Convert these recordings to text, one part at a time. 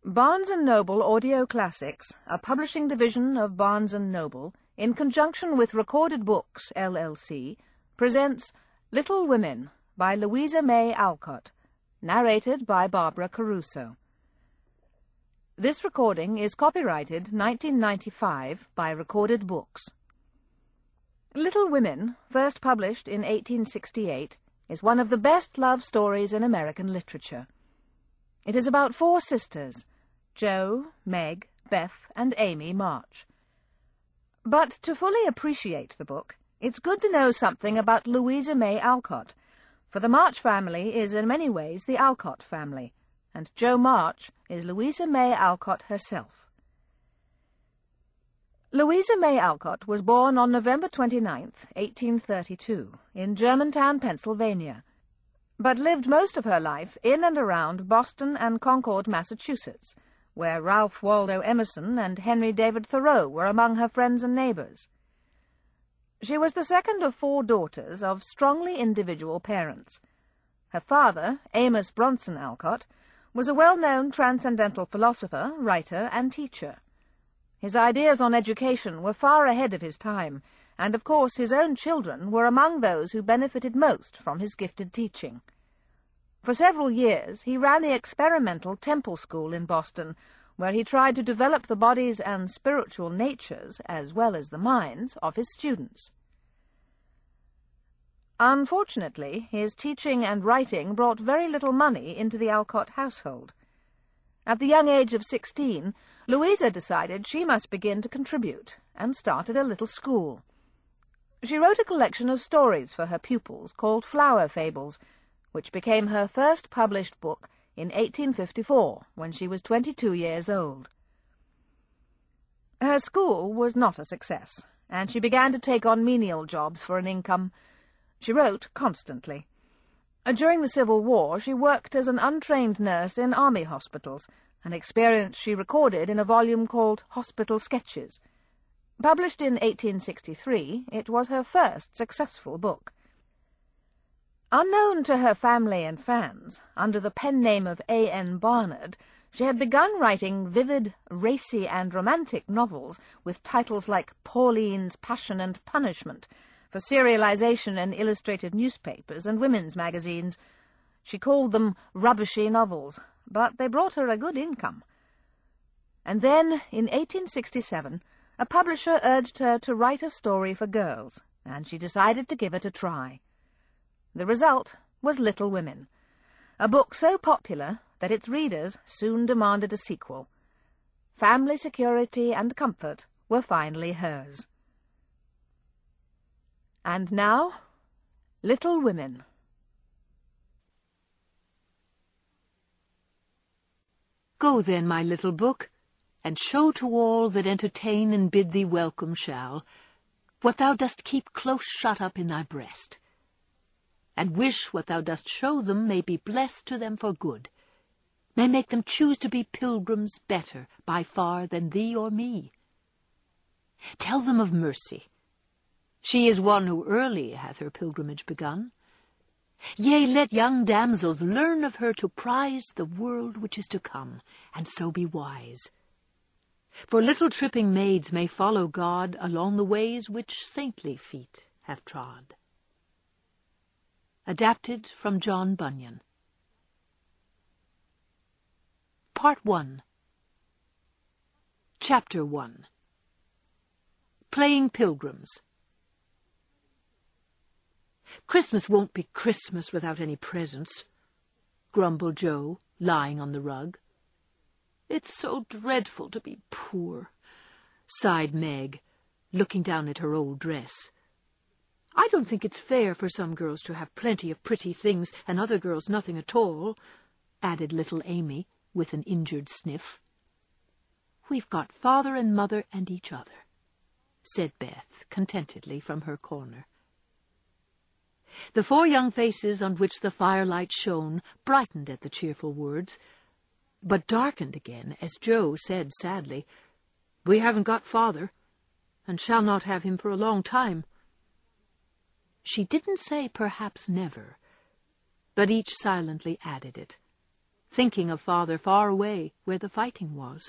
Barnes & Noble Audio Classics, a publishing division of Barnes & Noble, in conjunction with Recorded Books, LLC, presents Little Women by Louisa May Alcott, narrated by Barbara Caruso. This recording is copyrighted 1995 by Recorded Books. Little Women, first published in 1868, is one of the best love stories in American literature. It is about four sisters, Jo, Meg, Beth, and Amy March. But to fully appreciate the book, it's good to know something about Louisa May Alcott, for the March family is in many ways the Alcott family, and Jo March is Louisa May Alcott herself. Louisa May Alcott was born on November 29th, 1832, in Germantown, Pennsylvania, but lived most of her life in and around Boston and Concord, Massachusetts, where Ralph Waldo Emerson and Henry David Thoreau were among her friends and neighbors. She was the second of four daughters of strongly individual parents. Her father, Amos Bronson Alcott, was a well-known transcendental philosopher, writer, and teacher. His ideas on education were far ahead of his time, and of course his own children were among those who benefited most from his gifted teaching. For several years he ran the experimental Temple School in Boston, where he tried to develop the bodies and spiritual natures, as well as the minds, of his students. Unfortunately, his teaching and writing brought very little money into the Alcott household. At the young age of 16, Louisa decided she must begin to contribute, and started a little school. She wrote a collection of stories for her pupils called Flower Fables, which became her first published book in 1854, when she was 22 years old. Her school was not a success, and she began to take on menial jobs for an income. She wrote constantly. During the Civil War, she worked as an untrained nurse in army hospitals, an experience she recorded in a volume called Hospital Sketches. Published in 1863, it was her first successful book. Unknown to her family and fans, under the pen name of A.N. Barnard, she had begun writing vivid, racy, and romantic novels with titles like Pauline's Passion and Punishment, for serialization in illustrated newspapers and women's magazines. She called them rubbishy novels, but they brought her a good income. And then, in 1867, a publisher urged her to write a story for girls, and she decided to give it a try. The result was Little Women, a book so popular that its readers soon demanded a sequel. Family security and comfort were finally hers. And now, Little Women. Go then, my little book, and show to all that entertain and bid thee welcome shall, what thou dost keep close shut up in thy breast, and wish what thou dost show them may be blessed to them for good, may make them choose to be pilgrims better by far than thee or me. Tell them of Mercy. She is one who early hath her pilgrimage begun. Yea, let young damsels learn of her to prize the world which is to come, and so be wise. For little tripping maids may follow God along the ways which saintly feet have trod. Adapted from John Bunyan. Part 1. Chapter 1. Playing Pilgrims. Christmas won't be Christmas without any presents, grumbled Jo, lying on the rug. It's so dreadful to be poor, sighed Meg, looking down at her old dress. I don't think it's fair for some girls to have plenty of pretty things and other girls nothing at all, added little Amy, with an injured sniff. We've got father and mother and each other, said Beth contentedly from her corner. The four young faces on which the firelight shone brightened at the cheerful words, but darkened again as Jo said sadly, "We haven't got father, and shall not have him for a long time." She didn't say perhaps never, but each silently added it. thinking of Father far away where the fighting was.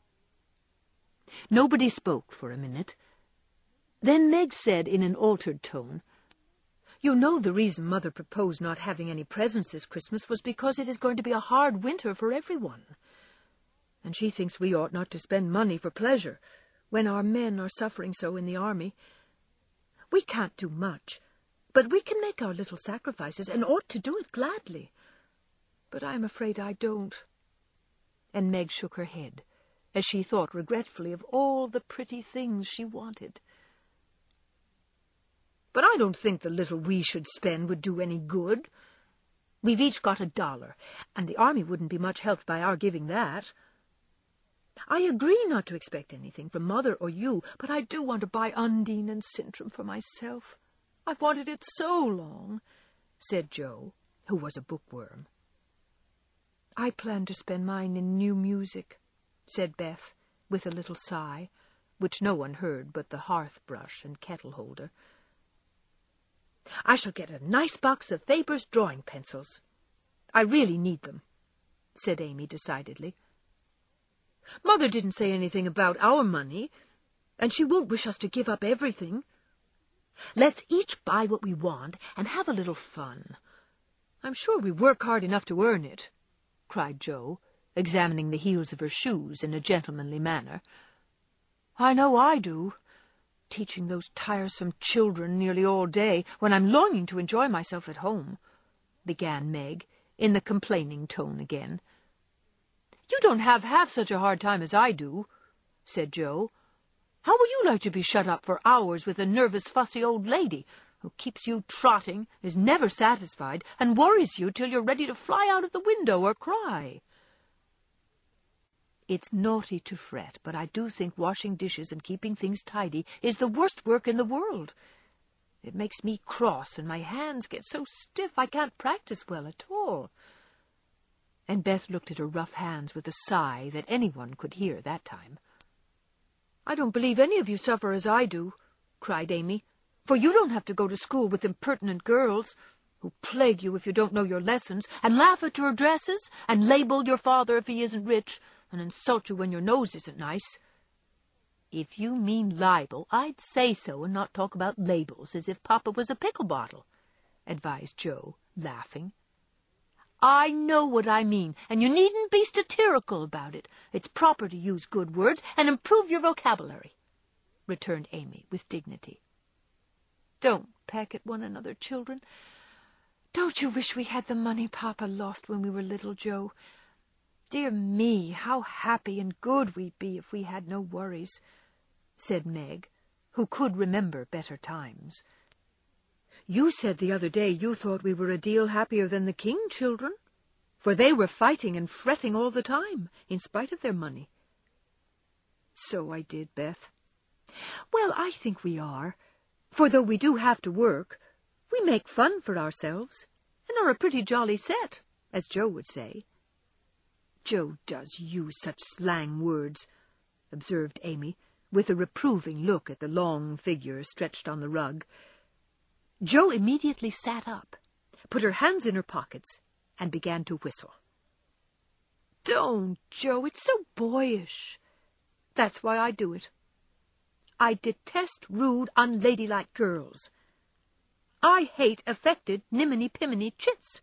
Nobody spoke for a minute. Then Meg said in an altered tone, "You know the reason Mother proposed not having any presents this Christmas was because it is going to be a hard winter for everyone. And she thinks we ought not to spend money for pleasure when our men are suffering so in the army. We can't do much, but we can make our little sacrifices and ought to do it gladly. But I am afraid I don't." And Meg shook her head, as she thought regretfully of all the pretty things she wanted. "But I don't think the little we should spend would do any good. We've each got $1, and the army wouldn't be much helped by our giving that. I agree not to expect anything from Mother or you, but I do want to buy Undine and Sintram for myself. I've wanted it so long," said Jo, who was a bookworm. "I plan to spend mine in new music," said Beth, with a little sigh, which no one heard but the hearth-brush and kettle-holder. "I shall get a nice box of Faber's drawing pencils. I really need them," said Amy decidedly. "Mother didn't say anything about our money, and she won't wish us to give up everything. Let's each buy what we want and have a little fun. I'm sure we work hard enough to earn it," cried Jo, examining the heels of her shoes in a gentlemanly manner. "I know I do, teaching those tiresome children nearly all day when I'm longing to enjoy myself at home," began Meg, in the complaining tone again. "You don't have half such a hard time as I do," said Jo. "How would you like to be shut up for hours with a nervous, fussy old lady who keeps you trotting, is never satisfied, and worries you till you're ready to fly out of the window or cry?" "It's naughty to fret, but I do think washing dishes and keeping things tidy is the worst work in the world. It makes me cross, and my hands get so stiff I can't practice well at all." And Beth looked at her rough hands with a sigh that anyone could hear that time. "I don't believe any of you suffer as I do," cried Amy, "for you don't have to go to school with impertinent girls who plague you if you don't know your lessons, and laugh at your dresses, and label your father if he isn't rich, and insult you when your nose isn't nice." "If you mean libel, I'd say so and not talk about labels as if Papa was a pickle bottle," advised Jo, laughing. "I know what I mean, and you needn't be satirical about it. It's proper to use good words and improve your vocabulary," returned Amy with dignity. "Don't peck at one another, children. Don't you wish we had the money Papa lost when we were little, Jo? Dear me, how happy and good we'd be if we had no worries," said Meg, who could remember better times. "You said the other day you thought we were a deal happier than the king, children, for they were fighting and fretting all the time, in spite of their money." "So I did, Beth. Well, I think we are, for though we do have to work, we make fun for ourselves, and are a pretty jolly set, as Jo would say." "Jo does use such slang words," observed Amy, with a reproving look at the long figure stretched on the rug. Jo immediately sat up, put her hands in her pockets, and began to whistle. "Don't, Jo, it's so boyish. That's why I do it. I detest rude, unladylike girls. I hate affected, niminy-piminy chits."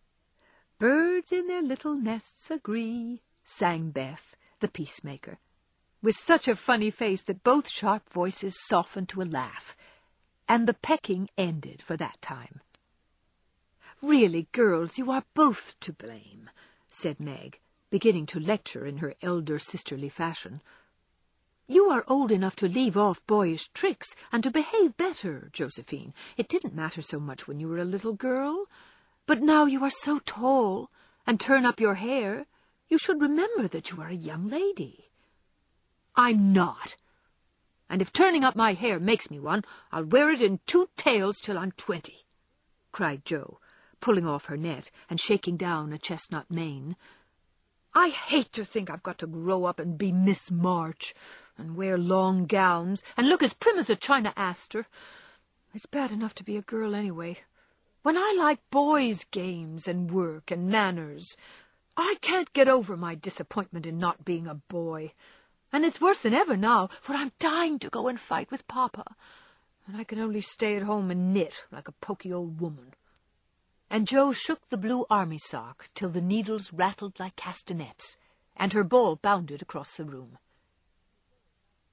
"Birds in their little nests agree," sang Beth, the peacemaker, with such a funny face that both sharp voices softened to a laugh, and the pecking ended for that time. "Really, girls, you are both to blame," said Meg, beginning to lecture in her elder sisterly fashion. "You are old enough to leave off boyish tricks and to behave better, Josephine. It didn't matter so much when you were a little girl, but now you are so tall and turn up your hair, you should remember that you are a young lady." "I'm not. And if turning up my hair makes me one, I'll wear it in 2 tails till I'm 20, cried Jo, pulling off her net and shaking down a chestnut mane. "I hate to think I've got to grow up and be Miss March, and wear long gowns, and look as prim as a China aster. It's bad enough to be a girl anyway, when I like boys' games and work and manners. I can't get over my disappointment in not being a boy. And it's worse than ever now, for I'm dying to go and fight with Papa. And I can only stay at home and knit like a poky old woman. And Jo shook the blue army sock till the needles rattled like castanets, and her ball bounded across the room.